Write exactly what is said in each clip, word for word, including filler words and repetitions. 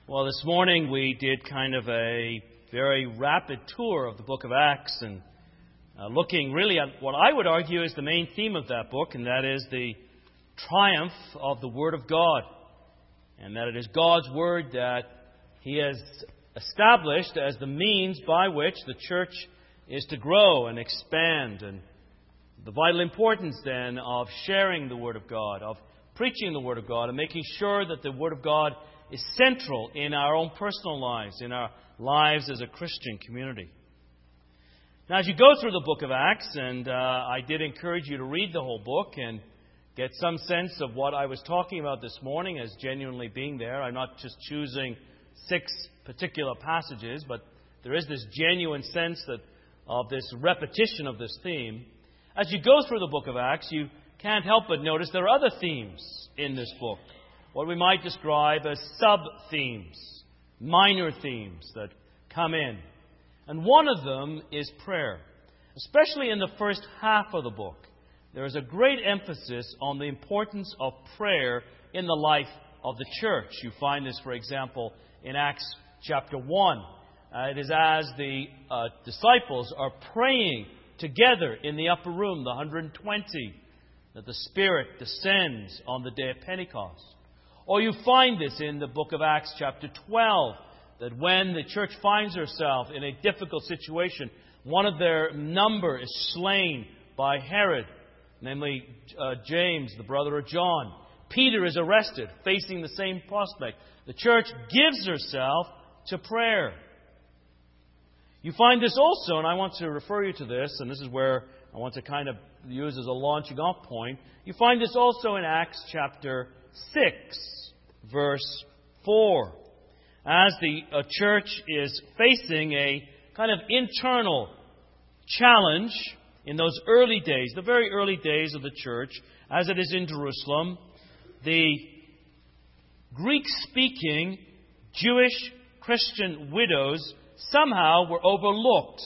Well, this morning we did kind of a very rapid tour of the book of Acts and uh, looking really at what I would argue is the main theme of that book, and that is the triumph of the Word of God. And that it is God's Word that He has established as the means by which the church is to grow and expand. And the vital importance then of sharing the Word of God, of preaching the Word of God, and making sure that the Word of God is central in our own personal lives, in our lives as a Christian community. Now, as you go through the book of Acts, and uh, I did encourage you to read the whole book and get some sense of what I was talking about this morning as genuinely being there. I'm not just choosing six particular passages, but there is this genuine sense that of this repetition of this theme. As you go through the book of Acts, you can't help but notice there are other themes in this book, what we might describe as sub-themes, minor themes that come in. And one of them is prayer. Especially in the first half of the book, there is a great emphasis on the importance of prayer in the life of the church. You find this, for example, in Acts chapter one. Uh, it is as the uh, disciples are praying together in the upper room, the one hundred twenty, that the Spirit descends on the day of Pentecost. Or you find this in the book of Acts chapter twelve, that when the church finds herself in a difficult situation, one of their number is slain by Herod, namely uh, James, the brother of John. Peter is arrested, facing the same prospect. The church gives herself to prayer. You find this also, and I want to refer you to this, and this is where I want to kind of use as a launching off point. You find this also in Acts chapter six, verse four. As the uh, church is facing a kind of internal challenge in those early days, the very early days of the church, as it is in Jerusalem, the Greek-speaking Jewish Christian widows somehow were overlooked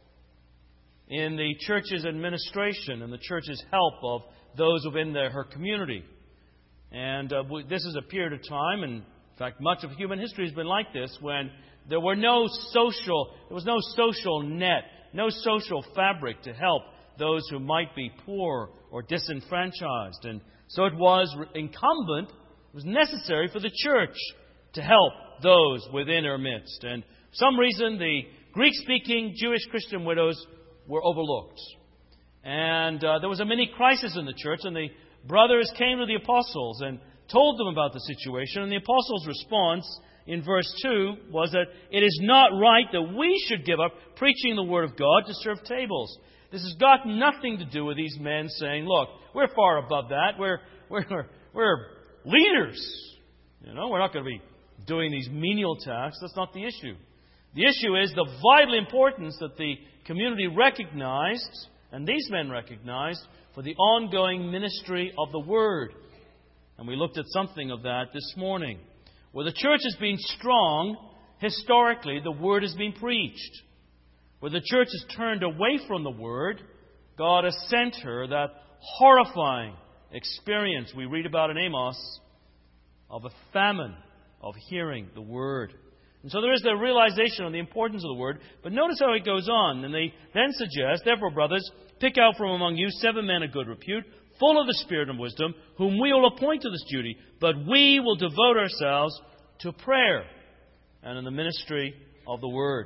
in the church's administration and the church's help of those within the, her community. And uh, this is a period of time, and in fact, much of human history has been like this, when there were no social, there was no social net, no social fabric to help those who might be poor or disenfranchised. And so it was incumbent, it was necessary for the church to help those within her midst. And for some reason, the Greek-speaking Jewish Christian widows were overlooked. And uh, there was a mini crisis in the church, and the brothers came to the apostles and told them about the situation. And the apostles' response in verse two was that it is not right that we should give up preaching the Word of God to serve tables. This has got nothing to do with these men saying, look, we're far above that. We're, we're, we're leaders. You know, we're not going to be doing these menial tasks. That's not the issue. The issue is the vital importance that the community recognized, and these men recognized, for the ongoing ministry of the Word. And we looked at something of that this morning. Where the church has been strong, historically, the Word has been preached. Where the church has turned away from the Word, God has sent her that horrifying experience we read about in Amos of a famine of hearing the Word. And so there is the realization of the importance of the Word. But notice how it goes on. And they then suggest, therefore, brothers, pick out from among you seven men of good repute, full of the Spirit and wisdom, whom we will appoint to this duty. But we will devote ourselves to prayer and in the ministry of the Word.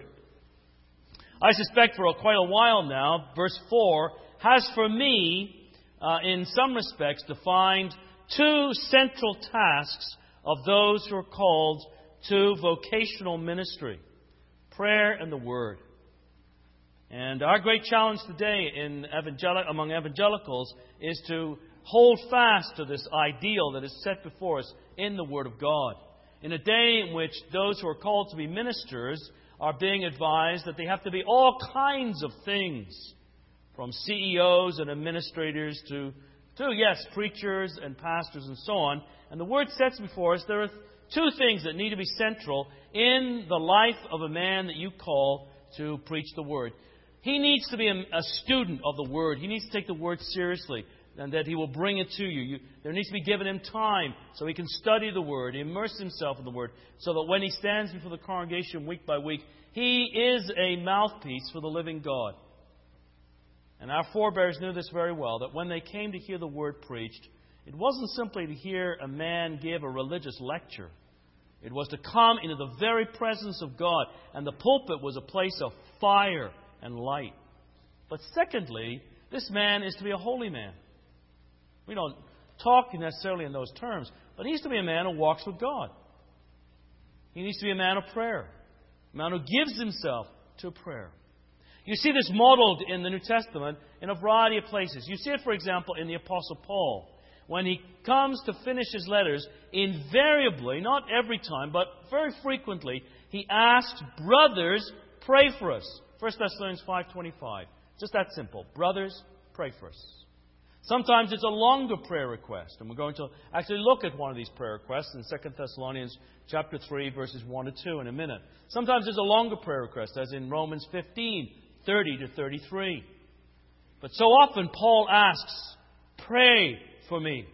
I suspect for quite a while now, verse four has for me, uh, in some respects, defined two central tasks of those who are called to vocational ministry: prayer and the Word. And our great challenge today in evangel- among evangelicals is to hold fast to this ideal that is set before us in the Word of God. In a day in which those who are called to be ministers are being advised that they have to be all kinds of things, from C E Os and administrators to, to yes, preachers and pastors and so on. And the Word sets before us there are two things that need to be central in the life of a man that you call to preach the Word. He needs to be a, a student of the Word. He needs to take the Word seriously. and that He will bring it to you. you. There needs to be given Him time so He can study the Word, immerse Himself in the Word, so that when He stands before the congregation week by week, He is a mouthpiece for the living God. And our forebears knew this very well, that when they came to hear the Word preached, it wasn't simply to hear a man give a religious lecture. It was to come into the very presence of God, and the pulpit was a place of fire and light. But secondly, this man is to be a holy man. We don't talk necessarily in those terms, but he needs to be a man who walks with God. He needs to be a man of prayer, a man who gives himself to prayer. You see this modeled in the New Testament in a variety of places. You see it, for example, in the Apostle Paul. When he comes to finish his letters, invariably, not every time, but very frequently, he asks, brothers, pray for us. First Thessalonians five twenty-five. Just that simple. Brothers, pray for us. Sometimes it's a longer prayer request, and we're going to actually look at one of these prayer requests in Second Thessalonians chapter three, verses one to two in a minute. Sometimes it's a longer prayer request, as in Romans fifteen, thirty to thirty-three. But so often Paul asks, pray for me.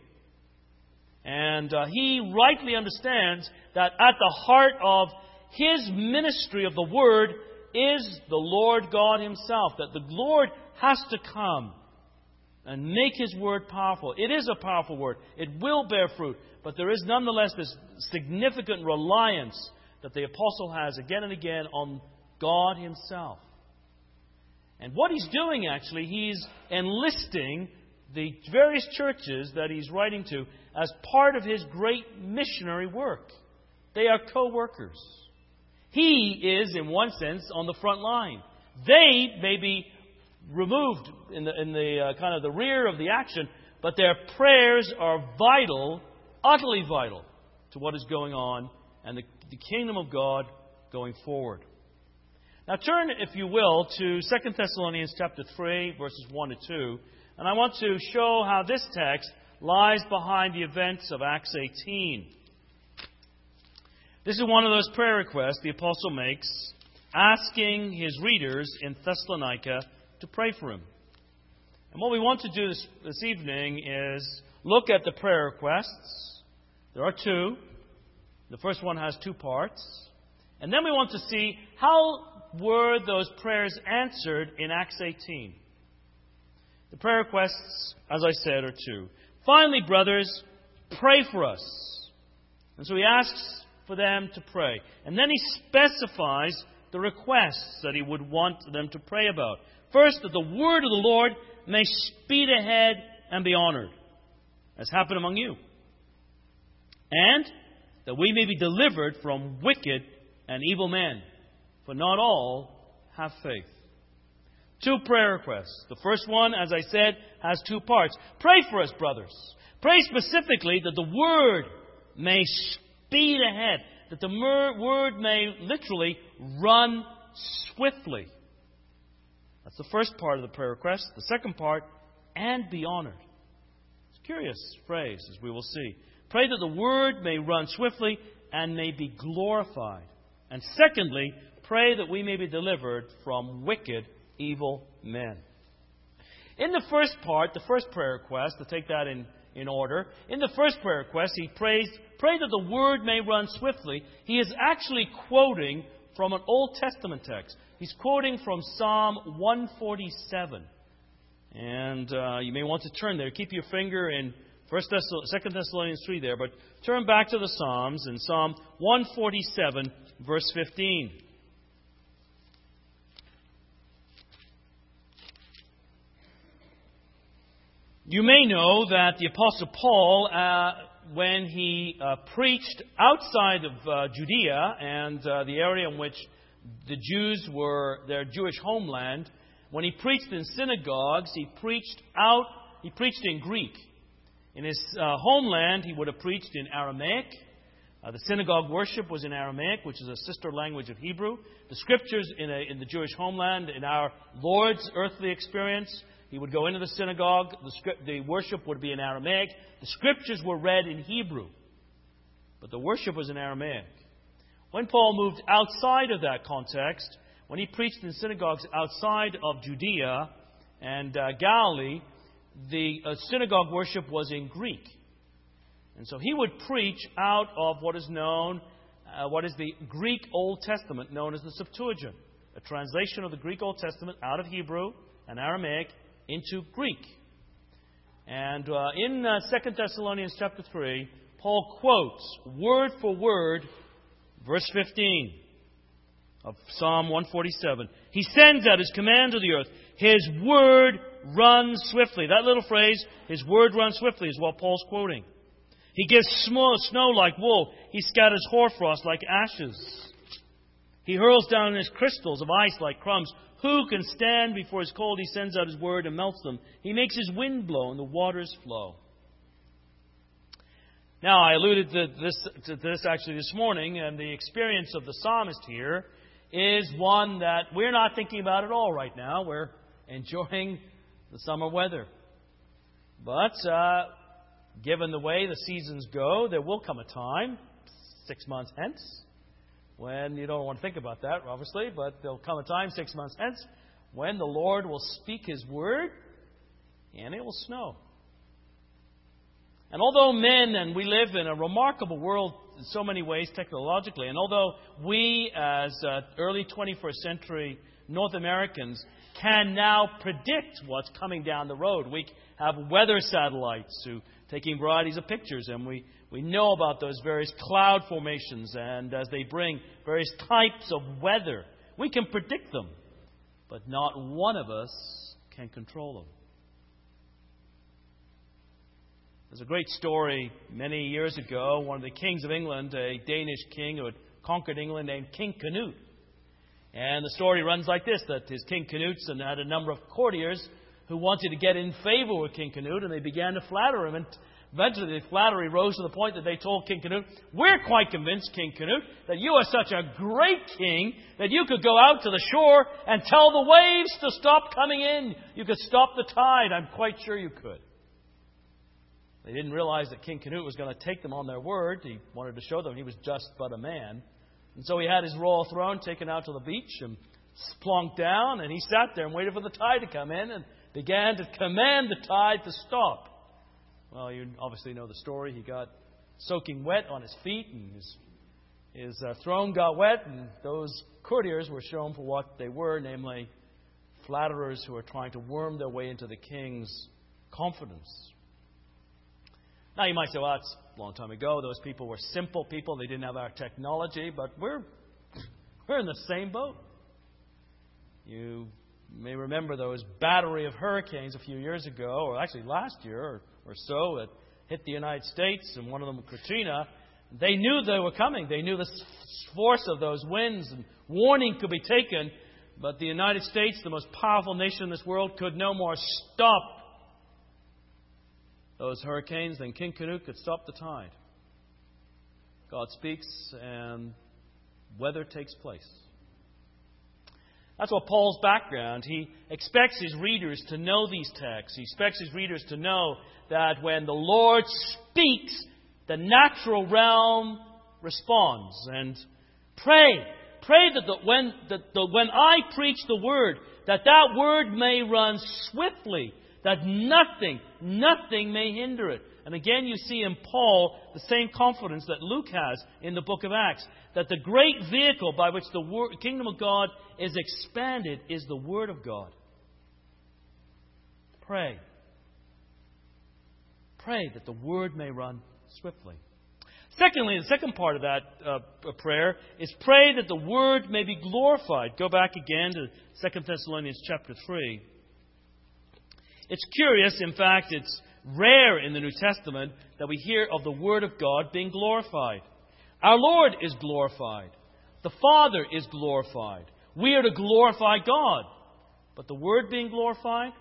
And uh, he rightly understands that at the heart of his ministry of the Word is the Lord God Himself. That the Lord has to come and make His Word powerful. It is a powerful Word. It will bear fruit. But there is nonetheless this significant reliance that the Apostle has again and again on God Himself. And what he's doing, actually, he's enlisting the various churches that he's writing to as part of his great missionary work. They are co-workers. He is, in one sense, on the front line. They may be removed in the, in the uh, kind of the rear of the action, but their prayers are vital, utterly vital, to what is going on and the, the kingdom of God going forward. Now turn, if you will, to Second Thessalonians chapter three, verses one to two. And I want to show how this text lies behind the events of Acts eighteen. This is one of those prayer requests the apostle makes, asking his readers in Thessalonica to pray for him. And what we want to do this, this evening is look at the prayer requests. There are two. The first one has two parts. And then we want to see how were those prayers answered in Acts eighteen. The prayer requests, as I said, are two. Finally, brothers, pray for us. And so he asks for them to pray. And then he specifies the requests that he would want them to pray about. First, that the word of the Lord may speed ahead and be honored, as happened among you. And that we may be delivered from wicked and evil men, for not all have faith. Two prayer requests. The first one, as I said, has two parts. Pray for us, brothers. Pray specifically that the Word may speed ahead. That the Word may literally run swiftly. That's the first part of the prayer request. The second part, and be honored. It's a curious phrase, as we will see. Pray that the Word may run swiftly and may be glorified. And secondly, pray that we may be delivered from wicked evil men. In the first part, the first prayer request, to take that in, in order, in the first prayer request, he prays, pray that the word may run swiftly. He is actually quoting from an Old Testament text. He's quoting from Psalm one forty-seven. And uh, you may want to turn there. Keep your finger in First Thessalonians, Second Thessalonians three there, but turn back to the Psalms in Psalm one forty-seven, verse fifteen. You may know that the Apostle Paul, uh, when he uh, preached outside of uh, Judea and uh, the area in which the Jews were their Jewish homeland, when he preached in synagogues, he preached out, he preached in Greek. In his uh, homeland, he would have preached in Aramaic. Uh, the synagogue worship was in Aramaic, which is a sister language of Hebrew. The scriptures in, a, in the Jewish homeland, in our Lord's earthly experience, he would go into the synagogue. The, script, the worship would be in Aramaic. The scriptures were read in Hebrew, but the worship was in Aramaic. When Paul moved outside of that context, when he preached in synagogues outside of Judea and uh, Galilee, the uh, synagogue worship was in Greek. And so he would preach out of what is known, uh, what is the Greek Old Testament, known as the Septuagint, a translation of the Greek Old Testament out of Hebrew and Aramaic into Greek. And uh, in uh, Second Thessalonians chapter three, Paul quotes word for word verse fifteen of Psalm one forty-seven. He sends out His command to the earth. His word runs swiftly. That little phrase, His word runs swiftly, is what Paul's quoting. He gives snow like wool. He scatters hoarfrost like ashes. He hurls down His crystals of ice like crumbs. Who can stand before His cold? He sends out His word and melts them. He makes His wind blow and the waters flow. Now, I alluded to this, to this actually this morning, and the experience of the psalmist here is one that we're not thinking about at all right now. We're enjoying the summer weather. But uh, given the way the seasons go, there will come a time, six months hence, when you don't want to think about that, obviously, but there'll come a time, six months hence, when the Lord will speak His word and it will snow. And although men, and we live in a remarkable world in so many ways technologically, and although we as uh, early twenty-first century North Americans can now predict what's coming down the road, we have weather satellites who taking varieties of pictures, and we, we know about those various cloud formations, and as they bring various types of weather, we can predict them, but not one of us can control them. There's a great story many years ago. One of the kings of England, a Danish king who had conquered England, named King Canute. And the story runs like this, that his King Canute had a number of courtiers who wanted to get in favor with King Canute, and they began to flatter him. And eventually the flattery rose to the point that they told King Canute, "We're quite convinced, King Canute, that you are such a great king that you could go out to the shore and tell the waves to stop coming in. You could stop the tide. I'm quite sure you could." They didn't realize that King Canute was going to take them on their word. He wanted to show them he was just but a man. And so he had his royal throne taken out to the beach and plunked down, and he sat there and waited for the tide to come in and began to command the tide to stop. Well, you obviously know the story. He got soaking wet on his feet, and his, his uh, throne got wet, and those courtiers were shown for what they were, namely flatterers who were trying to worm their way into the king's confidence. Now, you might say, well, that's a long time ago. Those people were simple people. They didn't have our technology. But we're, we're in the same boat. You may remember those battery of hurricanes a few years ago, or actually last year or, or so, that hit the United States, and one of them, Katrina. They knew they were coming. They knew the force of those winds, and warning could be taken. But the United States, the most powerful nation in this world, could no more stop those hurricanes than King Canute could stop the tide. God speaks and weather takes place. That's what Paul's background. He expects his readers to know these texts. He expects his readers to know that when the Lord speaks, the natural realm responds. And pray, pray that the, when, that the, when I preach the word, that that word may run swiftly, that nothing, nothing may hinder it. And again, you see in Paul the same confidence that Luke has in the book of Acts, that the great vehicle by which the word, kingdom of God is expanded is the Word of God. Pray. Pray that the Word may run swiftly. Secondly, the second part of that uh, prayer is pray that the Word may be glorified. Go back again to Second Thessalonians chapter three. It's curious, in fact, it's rare in the New Testament that we hear of the Word of God being glorified. Our Lord is glorified. The Father is glorified. We are to glorify God. But the Word being glorified?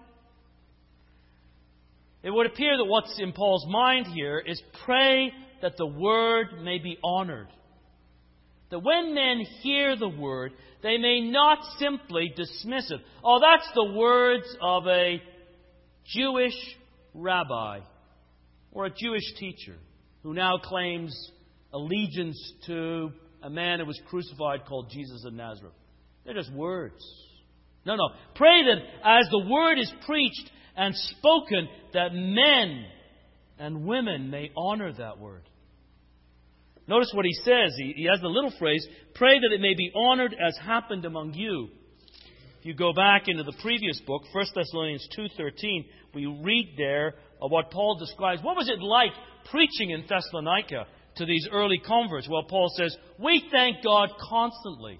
It would appear that what's in Paul's mind here is pray that the Word may be honored. That when men hear the Word, they may not simply dismiss it. Oh, that's the words of a Jewish rabbi or a Jewish teacher who now claims allegiance to a man who was crucified called Jesus of Nazareth. They're just words. No, no. Pray that as the word is preached, and spoken, that men and women may honor that word. Notice what he says. He, he has the little phrase, pray that it may be honored as happened among you. If you go back into the previous book, First Thessalonians two thirteen, we read there of what Paul describes. What was it like preaching in Thessalonica to these early converts? Well, Paul says, we thank God constantly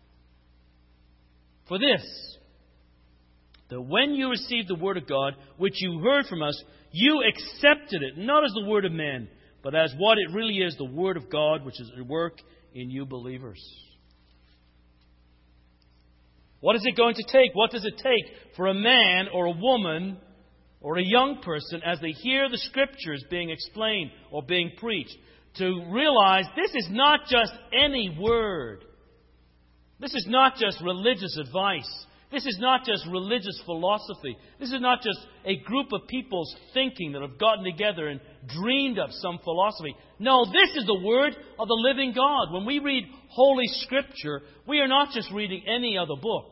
for this, that when you received the word of God, which you heard from us, you accepted it, not as the word of men, but as what it really is, the word of God, which is at work in you believers. What is it going to take? What does it take for a man or a woman or a young person, as they hear the Scriptures being explained or being preached, to realize this is not just any word. This is not just religious advice. This is not just religious philosophy. This is not just a group of people's thinking that have gotten together and dreamed up some philosophy. No, this is the Word of the living God. When we read Holy Scripture, we are not just reading any other book.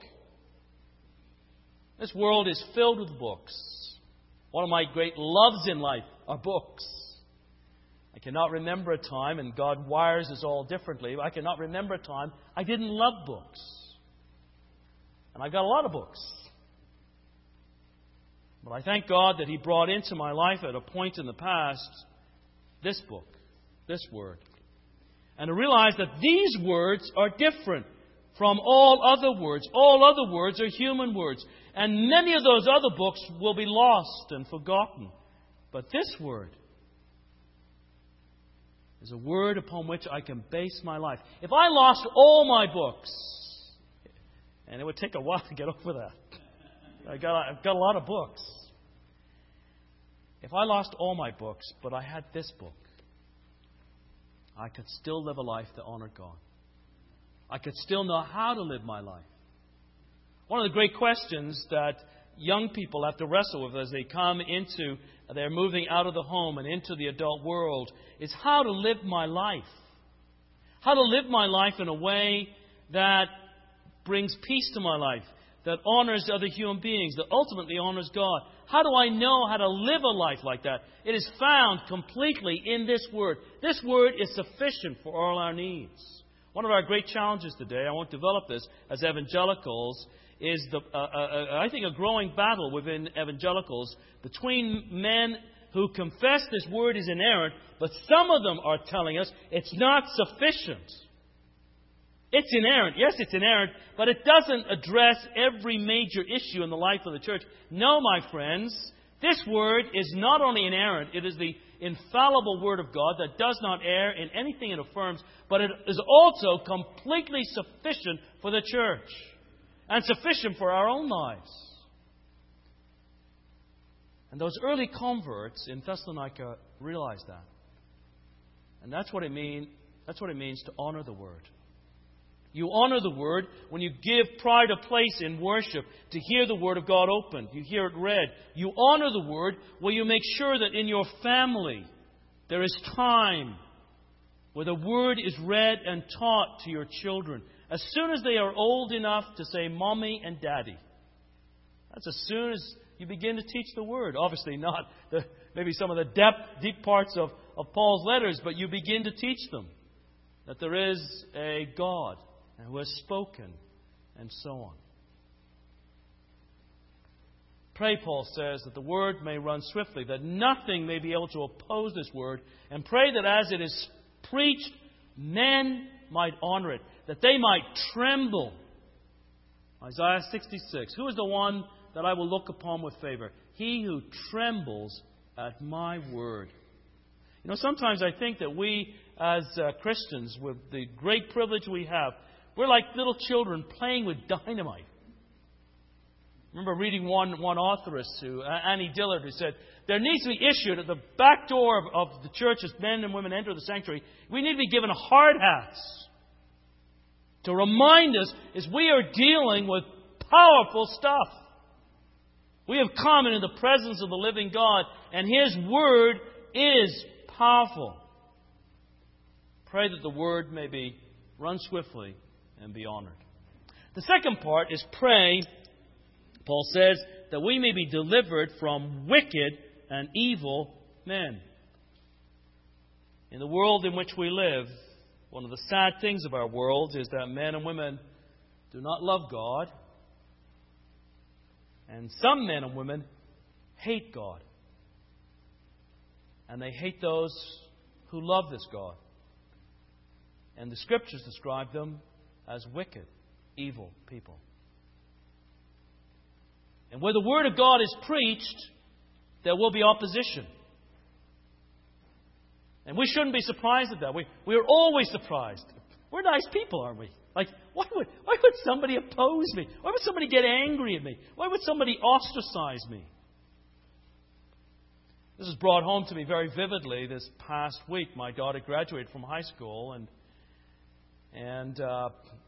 This world is filled with books. One of my great loves in life are books. I cannot remember a time, and God wires us all differently, I cannot remember a time I didn't love books. And I got a lot of books. But I thank God that He brought into my life at a point in the past this book, this Word. And to realize that these words are different from all other words. All other words are human words. And many of those other books will be lost and forgotten. But this Word is a Word upon which I can base my life. If I lost all my books, and it would take a while to get over that. I got, I've got a lot of books. If I lost all my books, but I had this book, I could still live a life that honored God. I could still know how to live my life. One of the great questions that young people have to wrestle with as they come into, they're moving out of the home and into the adult world, is how to live my life. How to live my life in a way that brings peace to my life, that honors other human beings, that ultimately honors God. How do I know how to live a life like that? It is found completely in this Word. This Word is sufficient for all our needs. One of our great challenges today, I won't develop this, as evangelicals, is, the, uh, uh, I think, a growing battle within evangelicals between men who confess this Word is inerrant, but some of them are telling us it's not sufficient. It's inerrant. Yes, it's inerrant, but it doesn't address every major issue in the life of the church. No, my friends, this Word is not only inerrant, it is the infallible Word of God that does not err in anything it affirms, but it is also completely sufficient for the church and sufficient for our own lives. And those early converts in Thessalonica realized that. And that's what it mean, that's what it means to honor the Word. You honor the Word when you give pride a place in worship to hear the Word of God opened. You hear it read. You honor the Word when you make sure that in your family there is time where the Word is read and taught to your children. As soon as they are old enough to say Mommy and Daddy. That's as soon as you begin to teach the Word. Obviously not the, maybe some of the depth, deep parts of, of Paul's letters, but you begin to teach them that there is a God and who has spoken, and so on. Pray, Paul says, that the Word may run swiftly, that nothing may be able to oppose this Word, and pray that as it is preached, men might honor it, that they might tremble. Isaiah sixty-six, who is the one that I will look upon with favor? He who trembles at my word. You know, sometimes I think that we as uh, Christians, with the great privilege we have, we're like little children playing with dynamite. I remember reading one, one authoress, who, uh, Annie Dillard, who said, there needs to be issued at the back door of, of the church as men and women enter the sanctuary, we need to be given hard hats to remind us as we are dealing with powerful stuff. We have come into the presence of the living God, and His Word is powerful. Pray that the Word may be run swiftly and be honored. The second part is pray, Paul says, that we may be delivered from wicked and evil men. In the world in which we live, one of the sad things of our world is that men and women do not love God. And some men and women hate God. And they hate those who love this God. And the Scriptures describe them as wicked, evil people. And where the Word of God is preached, there will be opposition. And we shouldn't be surprised at that. We, we are always surprised. We're nice people, aren't we? Like, why would, why would somebody oppose me? Why would somebody get angry at me? Why would somebody ostracize me? This was brought home to me very vividly this past week. My daughter graduated from high school, and and uh,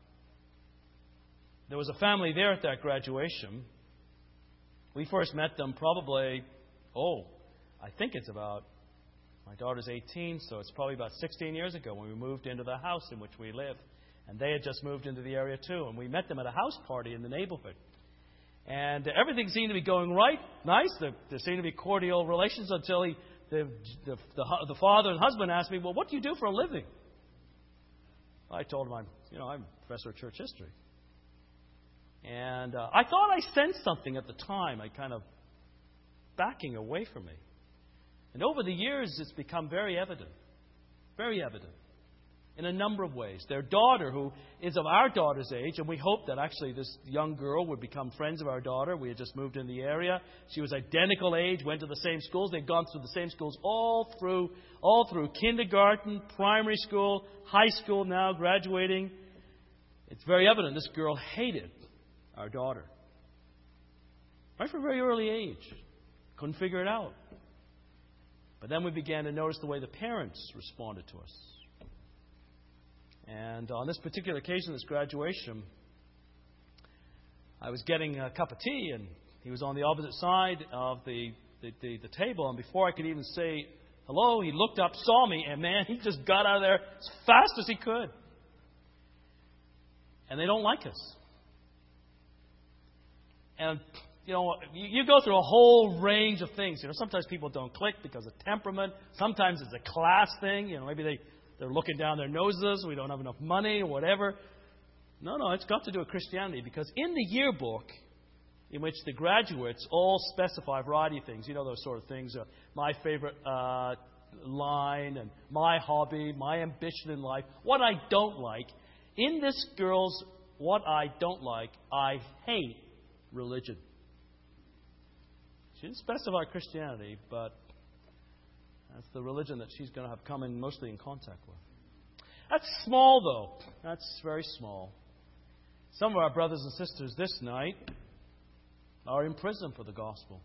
there was a family there at that graduation. We first met them probably, oh, I think it's about, my daughter's eighteen, so it's probably about sixteen years ago when we moved into the house in which we live. And they had just moved into the area too. And we met them at a house party in the neighborhood. And everything seemed to be going right, nice. There, there seemed to be cordial relations until he, the, the, the, the father and husband asked me, well, what do you do for a living? I told him, I'm, you know, I'm a professor of church history. And uh, I thought I sensed something at the time, I kind of backing away from me. And over the years, it's become very evident. Very evident. In a number of ways. Their daughter, who is of our daughter's age, and we hope that actually this young girl would become friends of our daughter. We had just moved in the area. She was identical age, went to the same schools. They'd gone through the same schools all through, all through kindergarten, primary school, high school now, graduating. It's very evident this girl hated our daughter. Right from a very early age. Couldn't figure it out. But then we began to notice the way the parents responded to us. And on this particular occasion, this graduation, I was getting a cup of tea, and he was on the opposite side of the, the, the, the table. And before I could even say hello, he looked up, saw me, and man, he just got out of there as fast as he could. And they don't like us. And, you know, you, you go through a whole range of things. You know, sometimes people don't click because of temperament. Sometimes it's a class thing. You know, maybe they... They're looking down their noses. We don't have enough money or whatever. No, no, it's got to do with Christianity. Because in the yearbook, in which the graduates all specify a variety of things, you know those sort of things, uh, my favorite uh, line and my hobby, my ambition in life, what I don't like. In this girl's what I don't like, I hate religion. She didn't specify Christianity, but that's the religion that she's going to have come in mostly in contact with. That's small, though. That's very small. Some of our brothers and sisters this night are in prison for the gospel.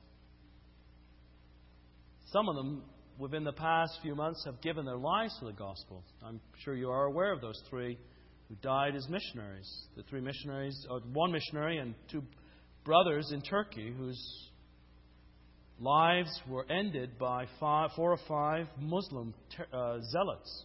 Some of them, within the past few months, have given their lives to the gospel. I'm sure you are aware of those three who died as missionaries. The three missionaries, or one missionary and two brothers in Turkey whose lives were ended by five, four or five Muslim ter- uh, zealots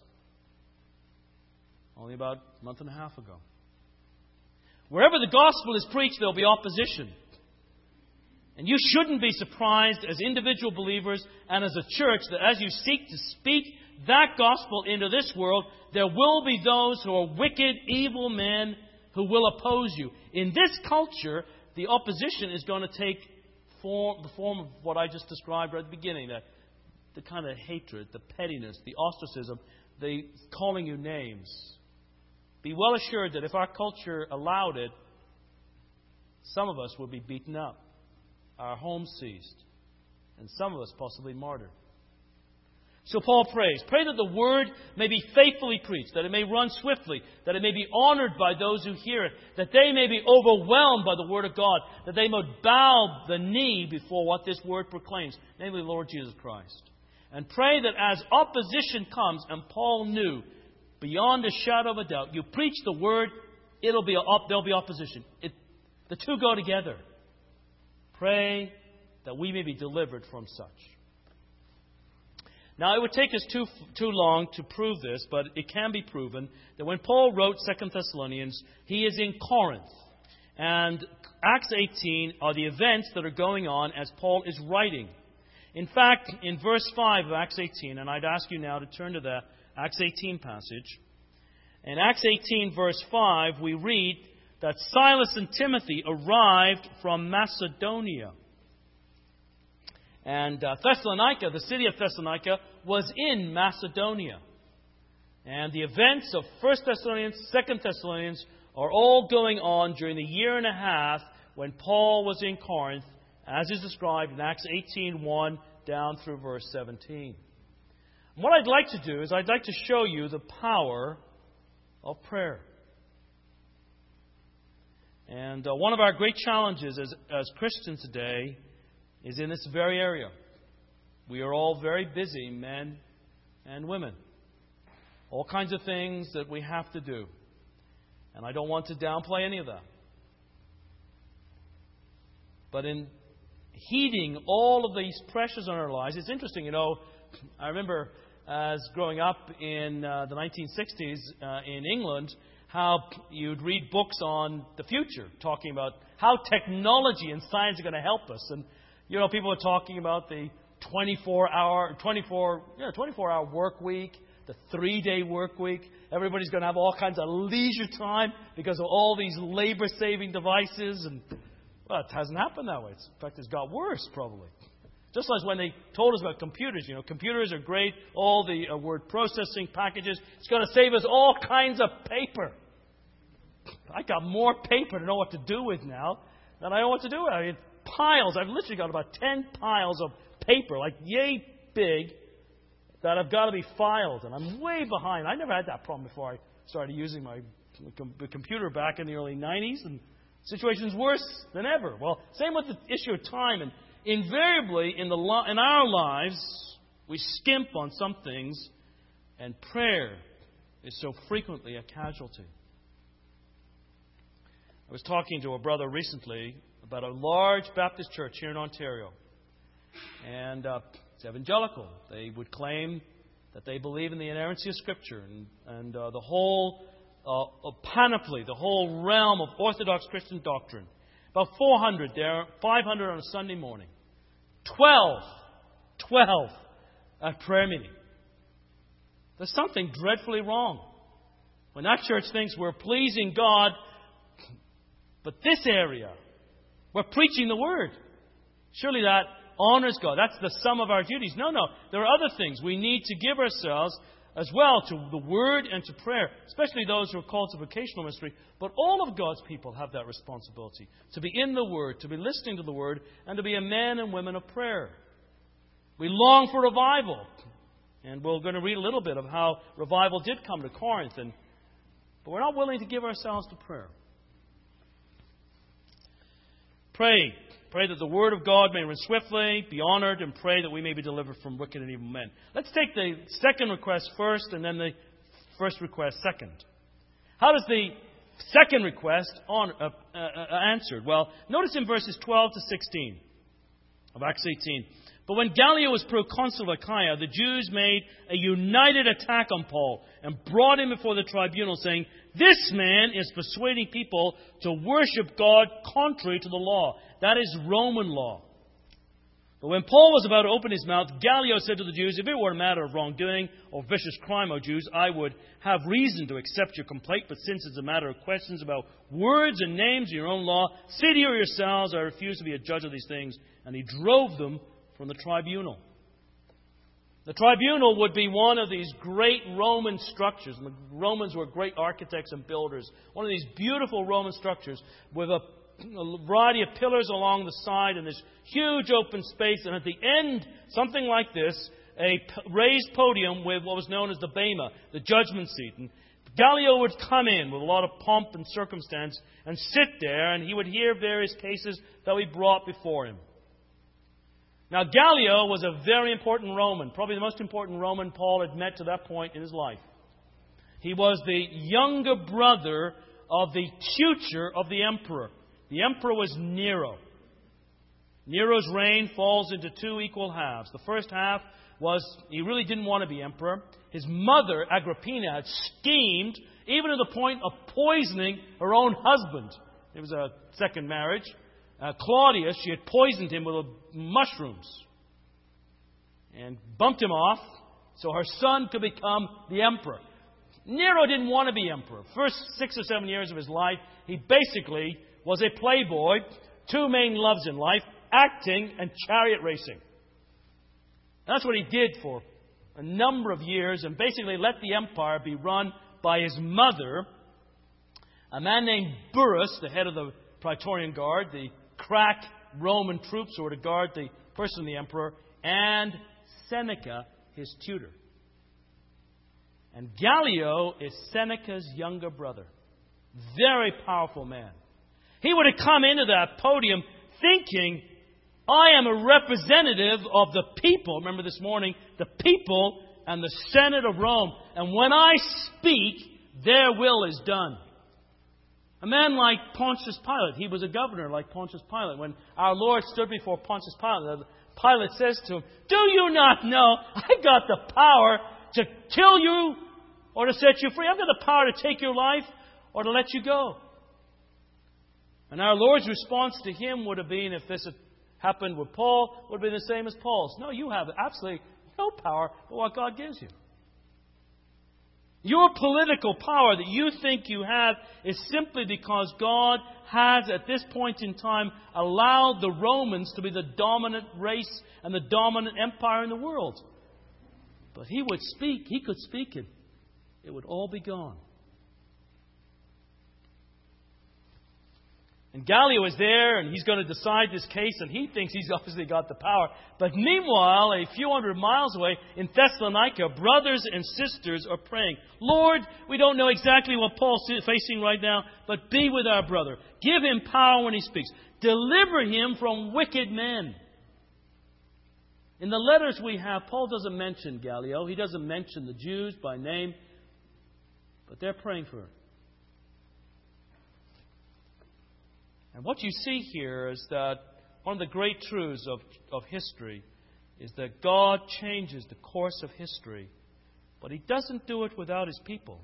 only about a month and a half ago. Wherever the gospel is preached, there will be opposition. And you shouldn't be surprised as individual believers and as a church that as you seek to speak that gospel into this world, there will be those who are wicked, evil men who will oppose you. In this culture, the opposition is going to take Form, the form of what I just described right at the beginning, that the kind of hatred, the pettiness, the ostracism, the calling you names. Be well assured that if our culture allowed it, some of us would be beaten up, our homes seized, and some of us possibly martyred. So Paul prays. Pray that the word may be faithfully preached, that it may run swiftly, that it may be honored by those who hear it, that they may be overwhelmed by the word of God, that they may bow the knee before what this word proclaims, namely the Lord Jesus Christ. And pray that as opposition comes, and Paul knew, beyond a shadow of a doubt, you preach the word, it'll be there'll be opposition. It, the two go together. Pray that we may be delivered from such. Now, it would take us too too long to prove this, but it can be proven that when Paul wrote Second Thessalonians, he is in Corinth. And Acts eighteen are the events that are going on as Paul is writing. In fact, in verse five of Acts eighteen, and I'd ask you now to turn to the Acts eighteen passage. In Acts eighteen, verse five, we read that Silas and Timothy arrived from Macedonia. And uh, Thessalonica, the city of Thessalonica, was in Macedonia. And the events of First Thessalonians, Second Thessalonians are all going on during the year and a half when Paul was in Corinth, as is described in Acts eighteen one down through verse seventeen. And what I'd like to do is I'd like to show you the power of prayer. And uh, one of our great challenges as, as Christians today is in this very area. We are all very busy, men and women. All kinds of things that we have to do. And I don't want to downplay any of that. But in heeding all of these pressures on our lives, it's interesting, you know, I remember as growing up in uh, the nineteen sixties uh, in England, how you'd read books on the future, talking about how technology and science are going to help us. And, you know, people are talking about the twenty-four hour, twenty-four, yeah, twenty-four hour work week, the three-day work week. Everybody's going to have all kinds of leisure time because of all these labor-saving devices. And, well, it hasn't happened that way. It's, in fact, it's got worse, probably. Just as when they told us about computers. You know, computers are great, all the uh, word processing packages. It's going to save us all kinds of paper. I got more paper to know what to do with now than I know what to do with. I mean, piles. I've literally got about ten piles of paper, like yay big, that have got to be filed. And I'm way behind. I never had that problem before I started using my com- computer back in the early nineties. And the situation's worse than ever. Well, same with the issue of time. And invariably, in the lo- in our lives, we skimp on some things, and prayer is so frequently a casualty. I was talking to a brother recently about a large Baptist church here in Ontario. And uh, it's evangelical. They would claim that they believe in the inerrancy of Scripture and, and uh, the whole uh, panoply, the whole realm of Orthodox Christian doctrine. About four hundred there, five hundred on a Sunday morning. Twelve, twelve at prayer meeting. There's something dreadfully wrong. When that church thinks we're pleasing God, but this area, we're preaching the Word. Surely that honors God. That's the sum of our duties. No, no. There are other things. We need to give ourselves as well to the Word and to prayer, especially those who are called to vocational ministry. But all of God's people have that responsibility, to be in the Word, to be listening to the Word, and to be a men and women of prayer. We long for revival. And we're going to read a little bit of how revival did come to Corinth. And, but we're not willing to give ourselves to prayer. Pray. Pray that the Word of God may run swiftly, be honored, and pray that we may be delivered from wicked and evil men. Let's take the second request first, and then the first request second. How does the second request on, uh, uh, uh, answered? Well, notice in verses twelve to sixteen of Acts eighteen. But when Gallio was proconsul of Achaia, the Jews made a united attack on Paul and brought him before the tribunal, saying, "This man is persuading people to worship God contrary to the law." That is Roman law. But when Paul was about to open his mouth, Gallio said to the Jews, "If it were a matter of wrongdoing or vicious crime, O Jews, I would have reason to accept your complaint. But since it's a matter of questions about words and names in your own law, see to yourselves, I refuse to be a judge of these things." And he drove them from the tribunal. The tribunal would be one of these great Roman structures. And the Romans were great architects and builders. One of these beautiful Roman structures with a, a variety of pillars along the side and this huge open space. And at the end, something like this, a raised podium with what was known as the bema, the judgment seat. And Gallio would come in with a lot of pomp and circumstance and sit there, and he would hear various cases that we brought before him. Now, Gallio was a very important Roman, probably the most important Roman Paul had met to that point in his life. He was the younger brother of the tutor of the emperor. The emperor was Nero. Nero's reign falls into two equal halves. The first half was he really didn't want to be emperor. His mother, Agrippina, had schemed, even to the point of poisoning her own husband. It was a second marriage. Uh, Claudius, she had poisoned him with mushrooms and bumped him off so her son could become the emperor. Nero didn't want to be emperor. First six or seven years of his life, he basically was a playboy. Two main loves in life, acting and chariot racing. That's what he did for a number of years, and basically let the empire be run by his mother, a man named Burrus, the head of the Praetorian Guard, the crack Roman troops who were to guard the person of the emperor, and Seneca, his tutor. And Gallio is Seneca's younger brother. Very powerful man. He would have come into that podium thinking, I am a representative of the people. Remember this morning, the people and the Senate of Rome. And when I speak, their will is done. A man like Pontius Pilate, he was a governor like Pontius Pilate. When our Lord stood before Pontius Pilate, Pilate says to him, do you not know I got the power to kill you or to set you free? I've got the power to take your life or to let you go. And our Lord's response to him would have been, if this had happened with Paul, would have been the same as Paul's. No, you have absolutely no power but what God gives you. Your political power that you think you have is simply because God has, at this point in time, allowed the Romans to be the dominant race and the dominant empire in the world. But he would speak, he could speak it. It would all be gone. And Gallio is there, and he's going to decide this case, and he thinks he's obviously got the power. But meanwhile, a few hundred miles away, in Thessalonica, brothers and sisters are praying, Lord, we don't know exactly what Paul's facing right now, but be with our brother. Give him power when he speaks. Deliver him from wicked men. In the letters we have, Paul doesn't mention Gallio. He doesn't mention the Jews by name, but they're praying for him. And what you see here is that one of the great truths of, of history is that God changes the course of history, but He doesn't do it without His people.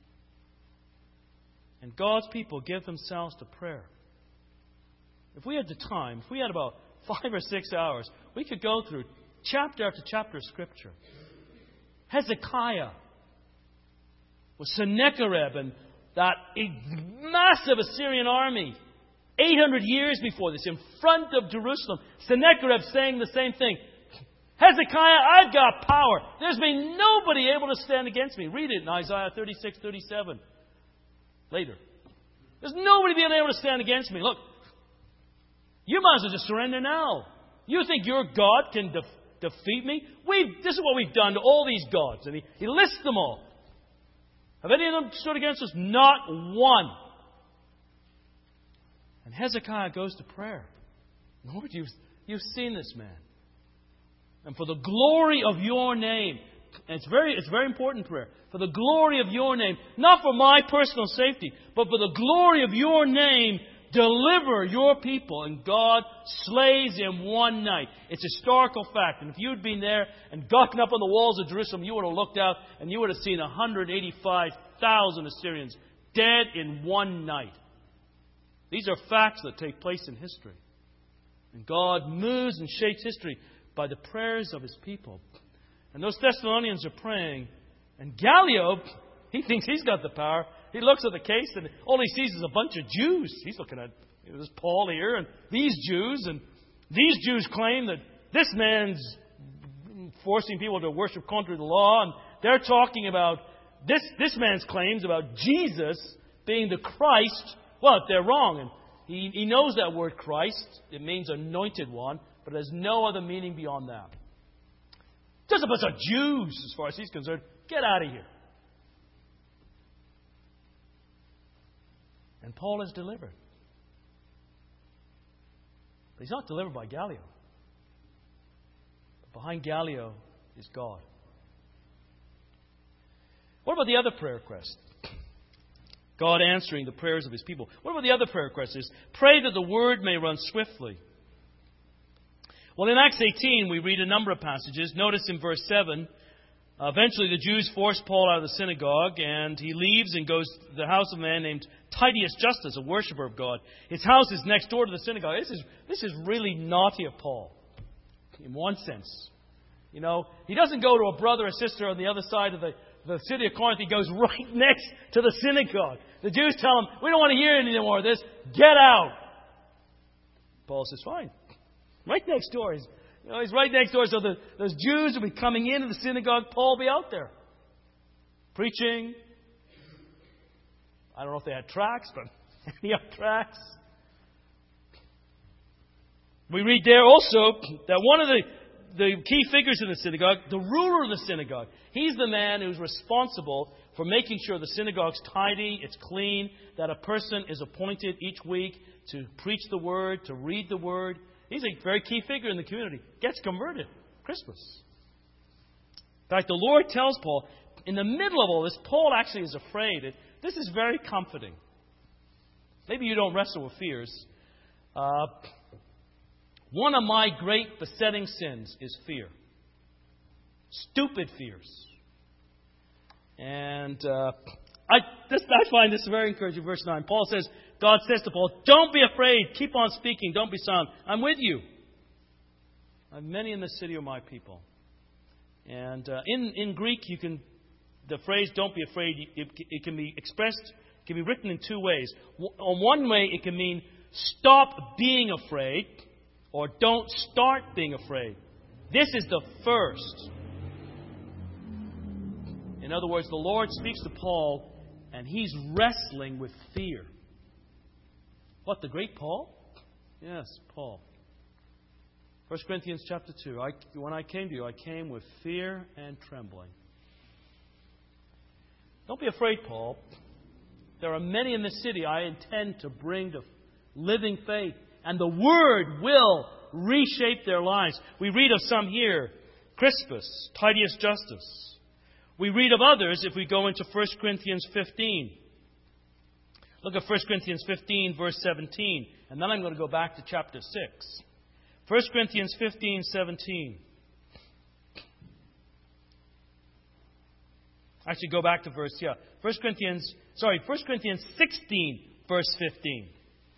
And God's people give themselves to prayer. If we had the time, if we had about five or six hours, we could go through chapter after chapter of Scripture. Hezekiah with Sennacherib and that massive Assyrian army. eight hundred years before this, in front of Jerusalem, Sennacherib saying the same thing. Hezekiah, I've got power. There's been nobody able to stand against me. Read it in Isaiah thirty-six, thirty-seven. Later. There's nobody being able to stand against me. Look, you might as well just surrender now. You think your God can def- defeat me? We've, this is what we've done to all these gods. And he, he lists them all. Have any of them stood against us? Not one. And Hezekiah goes to prayer. Lord, you've, you've seen this man. And for the glory of your name, and it's very, it's very important prayer, for the glory of your name, not for my personal safety, but for the glory of your name, deliver your people. And God slays in one night. It's historical fact. And if you'd been there and gotten up on the walls of Jerusalem, you would have looked out and you would have seen one hundred eighty-five thousand Assyrians dead in one night. These are facts that take place in history. And God moves and shapes history by the prayers of His people. And those Thessalonians are praying. And Gallio, he thinks he's got the power. He looks at the case and all he sees is a bunch of Jews. He's looking at, you know, this Paul here and these Jews. And these Jews claim that this man's forcing people to worship contrary to the law. And they're talking about this, this man's claims about Jesus being the Christ. Well, if they're wrong, and he, he knows that word Christ, it means anointed one, but it has no other meaning beyond that. Just a bunch of Jews, as far as he's concerned. Get out of here. And Paul is delivered. But he's not delivered by Gallio. Behind Gallio is God. What about the other prayer request? God answering the prayers of His people. What about the other prayer request? Is pray that the word may run swiftly. Well, in Acts eighteen, we read a number of passages. Notice in verse seven, Uh, eventually, the Jews force Paul out of the synagogue, and he leaves and goes to the house of a man named Titius Justus, a worshiper of God. His house is next door to the synagogue. This is this is really naughty of Paul, in one sense. You know, he doesn't go to a brother or sister on the other side of the, the city of Corinth. He goes right next to the synagogue. The Jews tell him, "We don't want to hear any more of this. Get out." Paul says, "Fine." Right next door. He's, you know, he's right next door. So the, those Jews will be coming into the synagogue. Paul will be out there preaching. I don't know if they had tracts, but any other tracts. We read there also that one of the, the key figures in the synagogue, the ruler of the synagogue, he's the man who's responsible for making sure the synagogue's tidy, it's clean, that a person is appointed each week to preach the word, to read the word. He's a very key figure in the community. Gets converted. Christmas. In fact, the Lord tells Paul, in the middle of all this, Paul actually is afraid. It, this is very comforting. Maybe you don't wrestle with fears. Uh, one of my great besetting sins is fear. Stupid fears. And uh, I, this, I find this very encouraging. Verse nine. Paul says, God says to Paul, "Don't be afraid. Keep on speaking. Don't be silent. I'm with you. I have many in the city are my people." And uh, in, in Greek, you can the phrase "don't be afraid," it, it can be expressed, it can be written in two ways. On one way, it can mean stop being afraid, or don't start being afraid. This is the first. In other words, the Lord speaks to Paul, and he's wrestling with fear. What, the great Paul? Yes, Paul. First Corinthians chapter two. I, when I came to you, I came with fear and trembling. Don't be afraid, Paul. There are many in this city I intend to bring to living faith, and the Word will reshape their lives. We read of some here. Crispus, Titius Justus. We read of others if we go into First Corinthians fifteen. Look at First Corinthians fifteen, verse seventeen. And then I'm going to go back to chapter six. First Corinthians fifteen, seventeen. Actually, go back to verse, yeah. First Corinthians, sorry, First Corinthians sixteen, verse fifteen.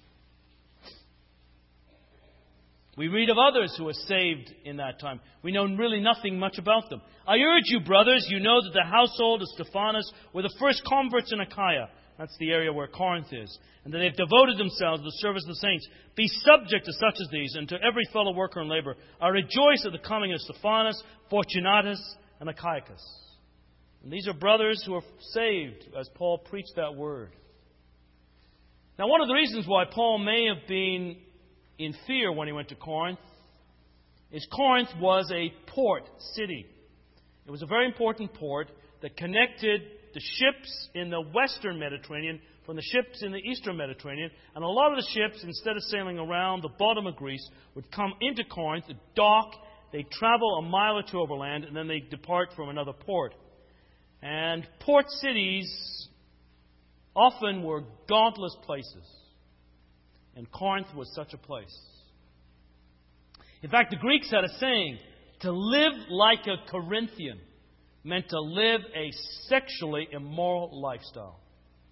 We read of others who were saved in that time. We know really nothing much about them. I urge you, brothers, you know that the household of Stephanas were the first converts in Achaia. That's the area where Corinth is. And that they've devoted themselves to the service of the saints. Be subject to such as these, and to every fellow worker in labor. I rejoice at the coming of Stephanas, Fortunatus, and Achaicus. And these are brothers who are saved as Paul preached that word. Now, one of the reasons why Paul may have been in fear when he went to Corinth is Corinth was a port city. It was a very important port that connected the ships in the western Mediterranean from the ships in the eastern Mediterranean. And a lot of the ships, instead of sailing around the bottom of Greece, would come into Corinth, dock, they'd travel a mile or two overland, and then they'd depart from another port. And port cities often were godless places. And Corinth was such a place. In fact, the Greeks had a saying, to live like a Corinthian meant to live a sexually immoral lifestyle.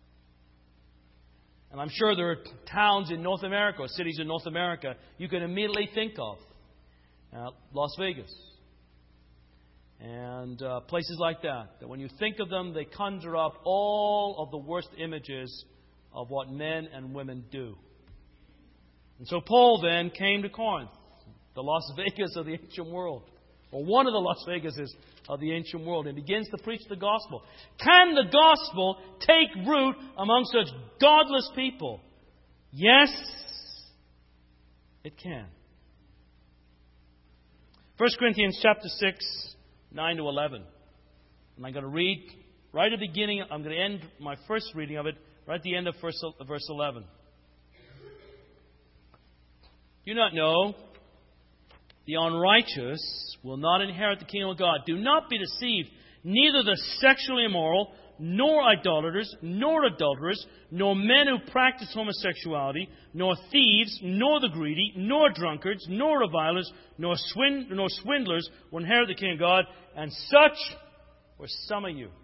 And I'm sure there are towns in North America, or cities in North America, you can immediately think of. Uh, Las Vegas. And uh, places like that. That when you think of them, they conjure up all of the worst images of what men and women do. And so Paul then came to Corinth, the Las Vegas of the ancient world, or one of the Las Vegases of the ancient world, and begins to preach the gospel. Can the gospel take root among such godless people? Yes, it can. First Corinthians chapter six, nine to eleven. And I'm going to read right at the beginning. I'm going to end my first reading of it right at the end of verse eleven. Do you not know the unrighteous will not inherit the kingdom of God? Do not be deceived. Neither the sexually immoral, nor idolaters, nor adulterers, nor men who practice homosexuality, nor thieves, nor the greedy, nor drunkards, nor revilers, nor, swin- nor swindlers will inherit the kingdom of God. And such were some of you.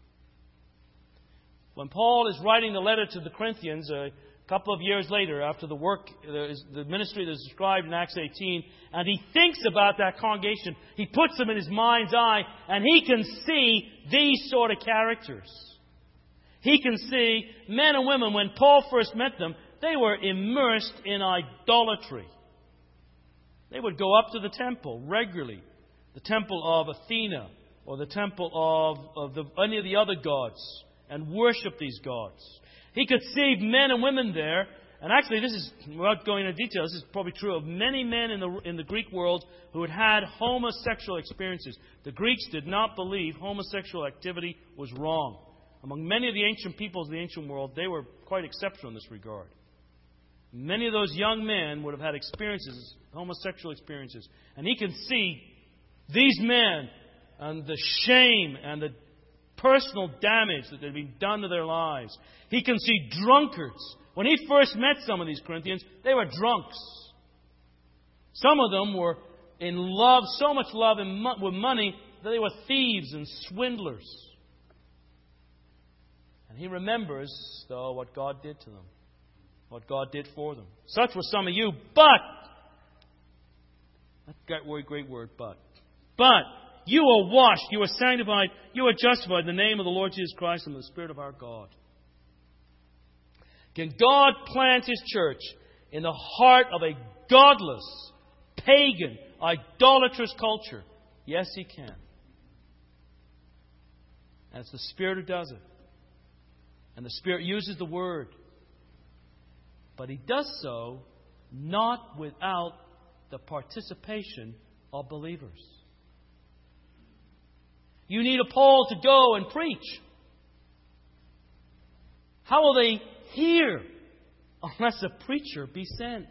When Paul is writing the letter to the Corinthians a couple of years later, after the work, the ministry that is described in Acts eighteen, and he thinks about that congregation, he puts them in his mind's eye, and he can see these sort of characters. He can see men and women, when Paul first met them, they were immersed in idolatry. They would go up to the temple regularly, the temple of Athena, or the temple of, of the, any of the other gods, and worship these gods. He could see men and women there, and actually this is, without going into detail, this is probably true of many men in the, in the Greek world who had had homosexual experiences. The Greeks did not believe homosexual activity was wrong. Among many of the ancient peoples of the ancient world, they were quite exceptional in this regard. Many of those young men would have had experiences, homosexual experiences. And he can see these men and the shame and the personal damage that had been done to their lives. He can see drunkards. When he first met some of these Corinthians, they were drunks. Some of them were in love, so much love in mo- with money, that they were thieves and swindlers. And he remembers, though, what God did to them. What God did for them. Such were some of you, but, that great, great word, but, but, you are washed, you are sanctified, you are justified in the name of the Lord Jesus Christ and the Spirit of our God. Can God plant His church in the heart of a godless, pagan, idolatrous culture? Yes, He can. And it's the Spirit who does it. And the Spirit uses the Word. But He does so not without the participation of believers. You need a Paul to go and preach. How will they hear unless a preacher be sent?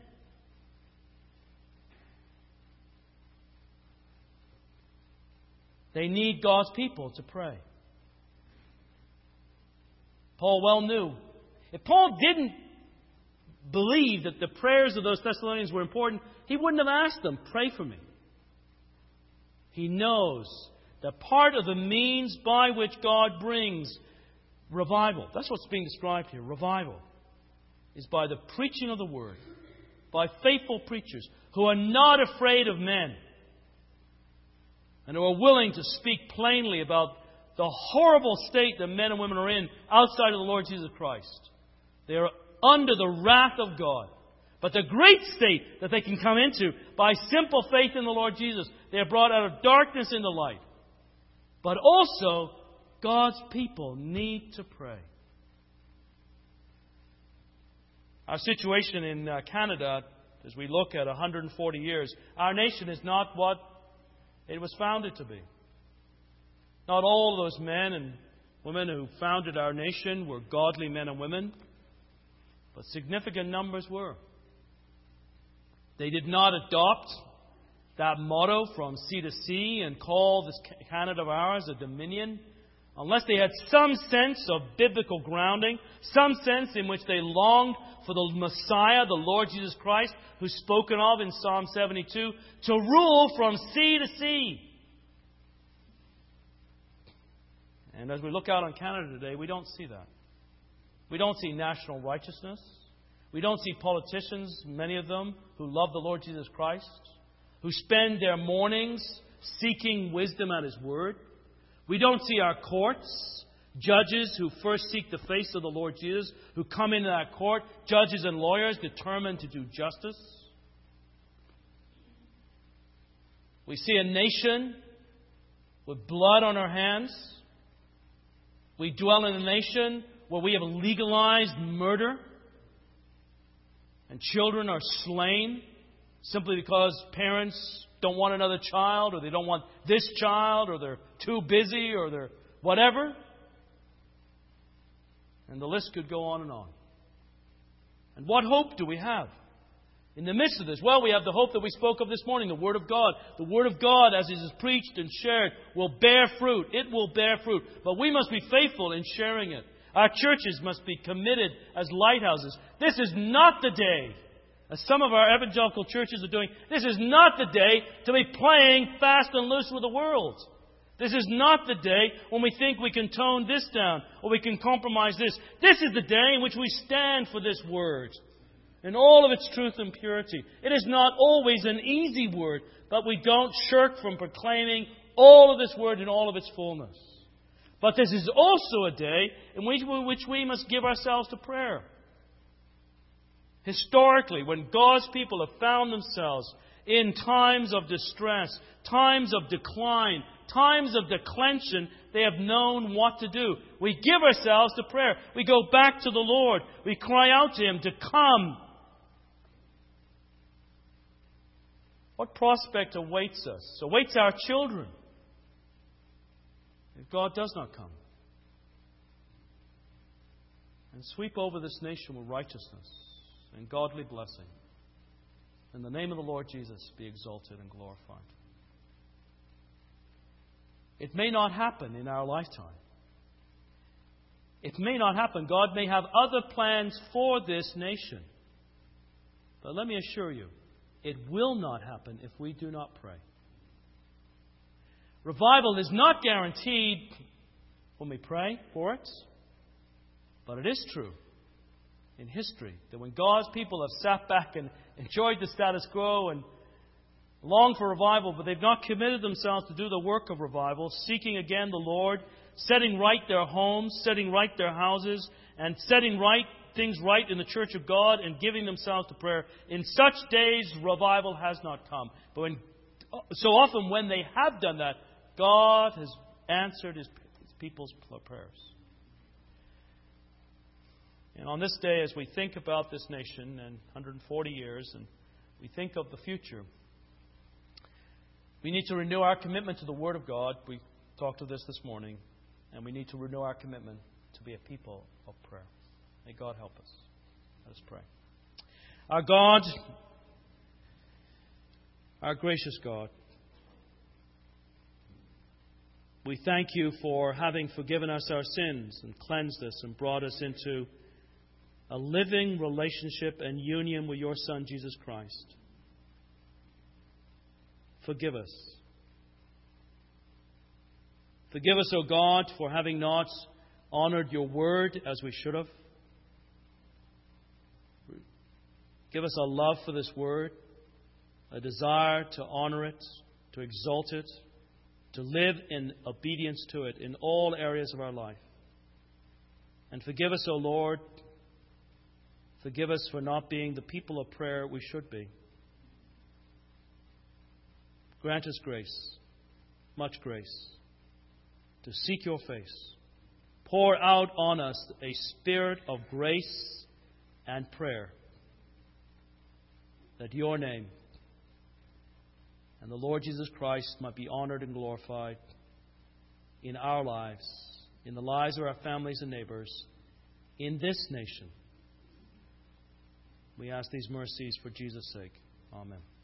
They need God's people to pray. Paul well knew. If Paul didn't believe that the prayers of those Thessalonians were important, he wouldn't have asked them, pray for me. He knows that part of the means by which God brings revival, that's what's being described here, revival, is by the preaching of the Word, by faithful preachers who are not afraid of men and who are willing to speak plainly about the horrible state that men and women are in outside of the Lord Jesus Christ. They are under the wrath of God. But the great state that they can come into by simple faith in the Lord Jesus, they are brought out of darkness into light. But also, God's people need to pray. Our situation in uh, Canada, as we look at one hundred forty years, our nation is not what it was founded to be. Not all those men and women who founded our nation were godly men and women, but significant numbers were. They did not adopt that motto from sea to sea and call this Canada of ours a dominion, unless they had some sense of biblical grounding, some sense in which they longed for the Messiah, the Lord Jesus Christ, who's spoken of in Psalm seventy-two, to rule from sea to sea. And as we look out on Canada today, we don't see that. We don't see national righteousness. We don't see politicians, many of them, who love the Lord Jesus Christ, who spend their mornings seeking wisdom at His Word. We don't see our courts, judges who first seek the face of the Lord Jesus, who come into that court, judges and lawyers determined to do justice. We see a nation with blood on our hands. We dwell in a nation where we have legalized murder, and children are slain simply because parents don't want another child, or they don't want this child, or they're too busy, or they're whatever. And the list could go on and on. And what hope do we have in the midst of this? Well, we have the hope that we spoke of this morning, the Word of God. The Word of God, as it is preached and shared, will bear fruit. It will bear fruit. But we must be faithful in sharing it. Our churches must be committed as lighthouses. This is not the day, as some of our evangelical churches are doing, this is not the day to be playing fast and loose with the world. This is not the day when we think we can tone this down or we can compromise this. This is the day in which we stand for this Word in all of its truth and purity. It is not always an easy Word, but we don't shirk from proclaiming all of this Word in all of its fullness. But this is also a day in which we, which we must give ourselves to prayer. Historically, when God's people have found themselves in times of distress, times of decline, times of declension, they have known what to do. We give ourselves to prayer. We go back to the Lord. We cry out to Him to come. What prospect awaits us? Awaits our children if God does not come and sweep over this nation with righteousness and godly blessing. In the name of the Lord Jesus, be exalted and glorified. It may not happen in our lifetime. It may not happen. God may have other plans for this nation. But let me assure you, it will not happen if we do not pray. Revival is not guaranteed when we pray for it. But it is true in history that when God's people have sat back and enjoyed the status quo and longed for revival, but they've not committed themselves to do the work of revival, seeking again the Lord, setting right their homes, setting right their houses, and setting right things right in the church of God and giving themselves to prayer. In such days, revival has not come. But when, so often when they have done that, God has answered His, his people's prayers. And on this day, as we think about this nation and one hundred forty years, and we think of the future, we need to renew our commitment to the Word of God. We talked of this this morning. And we need to renew our commitment to be a people of prayer. May God help us. Let us pray. Our God, our gracious God, we thank You for having forgiven us our sins and cleansed us and brought us into a living relationship and union with Your Son, Jesus Christ. Forgive us. Forgive us, O God, for having not honored Your Word as we should have. Give us a love for this Word, a desire to honor it, to exalt it, to live in obedience to it in all areas of our life. And forgive us, O Lord, forgive us for not being the people of prayer we should be. Grant us grace, much grace, to seek Your face. Pour out on us a spirit of grace and prayer, that Your name and the Lord Jesus Christ might be honored and glorified in our lives, in the lives of our families and neighbors, in this nation. We ask these mercies for Jesus' sake. Amen.